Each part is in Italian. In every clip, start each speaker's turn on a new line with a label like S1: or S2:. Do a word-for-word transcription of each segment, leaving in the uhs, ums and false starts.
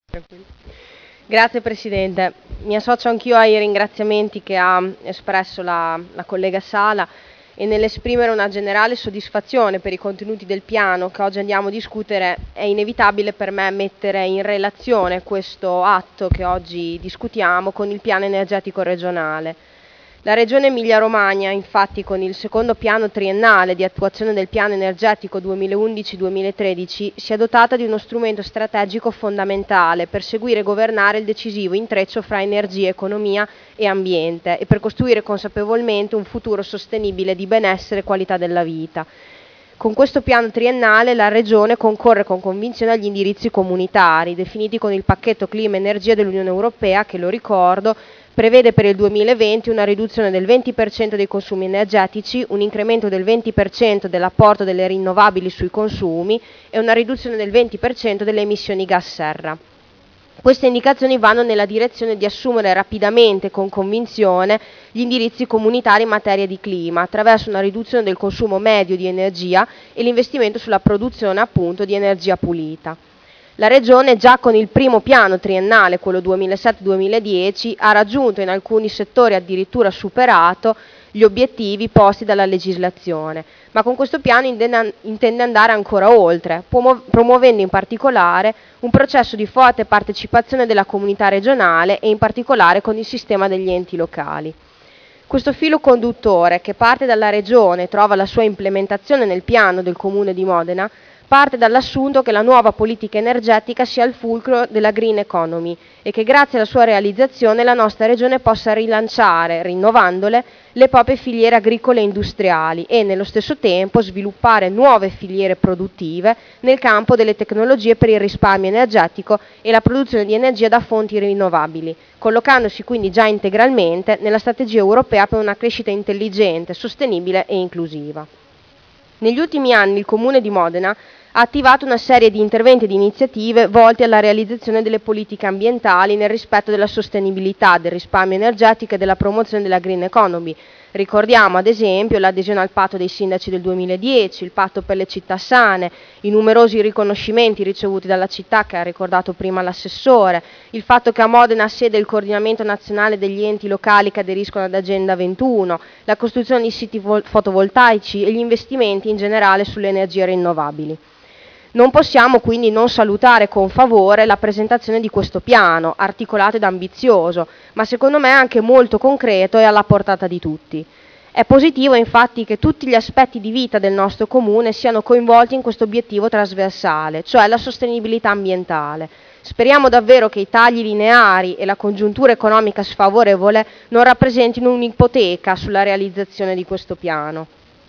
S1: Grazie Presidente, mi associo anch'io ai ringraziamenti che ha espresso la, la collega Sala e nell'esprimere una generale soddisfazione per i contenuti del piano che oggi andiamo a discutere è inevitabile per me mettere in relazione questo atto che oggi discutiamo con il piano energetico regionale. La Regione Emilia-Romagna, infatti, con il secondo piano triennale di attuazione del piano energetico duemilaundici duemilatredici si è dotata di uno strumento strategico fondamentale per seguire e governare il decisivo intreccio fra energia, economia e ambiente e per costruire consapevolmente un futuro sostenibile di benessere e qualità della vita. Con questo piano triennale la Regione concorre con convinzione agli indirizzi comunitari, definiti con il pacchetto Clima e Energia dell'Unione Europea, che, lo ricordo, prevede per il duemilaventi una riduzione del venti per cento dei consumi energetici, un incremento del venti per cento dell'apporto delle rinnovabili sui consumi e una riduzione del venti per cento delle emissioni gas serra. Queste indicazioni vanno nella direzione di assumere rapidamente e con convinzione gli indirizzi comunitari in materia di clima, attraverso una riduzione del consumo medio di energia e l'investimento sulla produzione appunto di energia pulita. La Regione già con il primo piano triennale, quello duemilasette duemiladieci, ha raggiunto in alcuni settori addirittura superato gli obiettivi posti dalla legislazione, ma con questo piano intende andare ancora oltre, promuovendo in particolare un processo di forte partecipazione della comunità regionale e in particolare con il sistema degli enti locali. Questo filo conduttore, che parte dalla Regione e trova la sua implementazione nel piano del Comune di Modena, parte dall'assunto che la nuova politica energetica sia il fulcro della green economy e che grazie alla sua realizzazione la nostra regione possa rilanciare, rinnovandole, le proprie filiere agricole e industriali e nello stesso tempo sviluppare nuove filiere produttive nel campo delle tecnologie per il risparmio energetico e la produzione di energia da fonti rinnovabili, collocandosi quindi già integralmente nella strategia europea per una crescita intelligente, sostenibile e inclusiva. Negli ultimi anni il Comune di Modena ha attivato una serie di interventi e di iniziative volti alla realizzazione delle politiche ambientali nel rispetto della sostenibilità, del risparmio energetico e della promozione della green economy. Ricordiamo ad esempio l'adesione al patto dei sindaci del duemiladieci, il patto per le città sane, i numerosi riconoscimenti ricevuti dalla città che ha ricordato prima l'assessore, il fatto che a Modena ha sede il coordinamento nazionale degli enti locali che aderiscono ad Agenda ventuno, la costruzione di siti fotovoltaici e gli investimenti in generale sulle energie rinnovabili. Non possiamo quindi non salutare con favore la presentazione di questo piano, articolato ed ambizioso, ma secondo me anche molto concreto e alla portata di tutti. È positivo infatti che tutti gli aspetti di vita del nostro comune siano coinvolti in questo obiettivo trasversale, cioè la sostenibilità ambientale. Speriamo davvero che i tagli lineari e la congiuntura economica sfavorevole non rappresentino un'ipoteca sulla realizzazione di questo piano.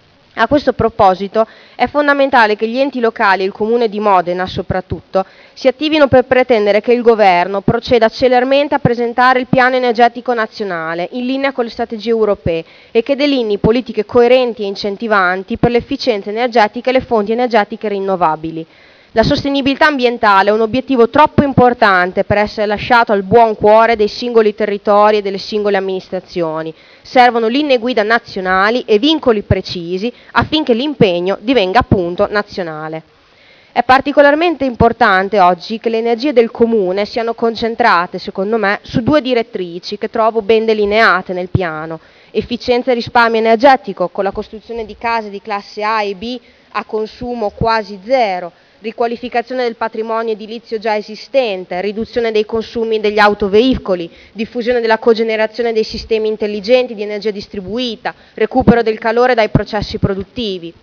S1: A questo proposito è fondamentale che gli enti locali e il Comune di Modena soprattutto si attivino per pretendere che il Governo proceda celermente a presentare il piano energetico nazionale in linea con le strategie europee e che delinei politiche coerenti e incentivanti per l'efficienza energetica e le fonti energetiche rinnovabili. La sostenibilità ambientale è un obiettivo troppo importante per essere lasciato al buon cuore dei singoli territori e delle singole amministrazioni. Servono linee guida nazionali e vincoli precisi affinché l'impegno divenga appunto nazionale. È particolarmente importante oggi che le energie del Comune siano concentrate, secondo me, su due direttrici che trovo ben delineate nel piano: efficienza e risparmio energetico con la costruzione di case di classe A e B a consumo quasi zero, riqualificazione del patrimonio edilizio già esistente, riduzione dei consumi degli autoveicoli, diffusione della cogenerazione dei sistemi intelligenti di energia distribuita, recupero del calore dai processi produttivi.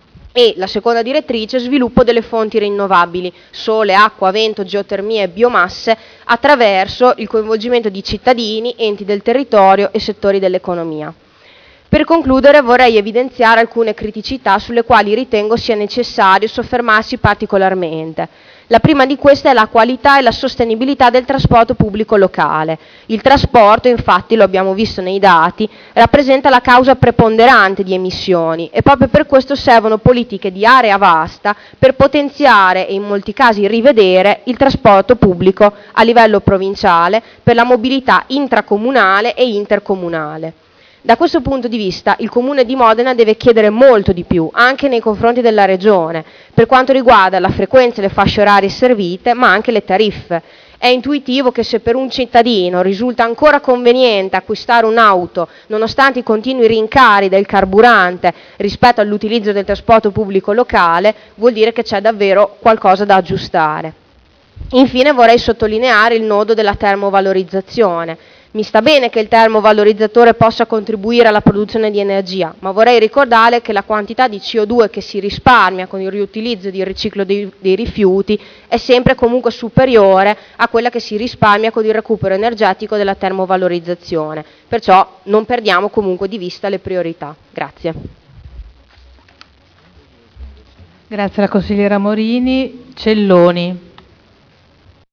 S1: E la seconda direttrice, sviluppo delle fonti rinnovabili, sole, acqua, vento, geotermia e biomasse, attraverso il coinvolgimento di cittadini, enti del territorio e settori dell'economia. Per concludere vorrei evidenziare alcune criticità sulle quali ritengo sia necessario soffermarsi particolarmente. La prima di queste è la qualità e la sostenibilità del trasporto pubblico locale. Il trasporto, infatti, lo abbiamo visto nei dati, rappresenta la causa preponderante di emissioni e proprio per questo servono politiche di area vasta per potenziare e in molti casi rivedere il trasporto pubblico a livello provinciale per la mobilità intracomunale e intercomunale. Da questo punto di vista il Comune di Modena deve chiedere molto di più, anche nei confronti della Regione, per quanto riguarda la frequenza e le fasce orarie servite, ma anche le tariffe. È intuitivo che se per un cittadino risulta ancora conveniente acquistare un'auto, nonostante i continui rincari del carburante rispetto all'utilizzo del trasporto pubblico locale, vuol dire che c'è davvero qualcosa da aggiustare. Infine vorrei sottolineare il nodo della termovalorizzazione. Mi sta bene che il termovalorizzatore possa contribuire alla produzione di energia, ma vorrei ricordare che la quantità di C O due che si risparmia con il riutilizzo e il riciclo dei, dei rifiuti è sempre comunque superiore a quella che si risparmia con il recupero energetico della termovalorizzazione. Perciò non perdiamo comunque di vista le priorità. Grazie.
S2: Grazie alla consigliera Morini. Celloni.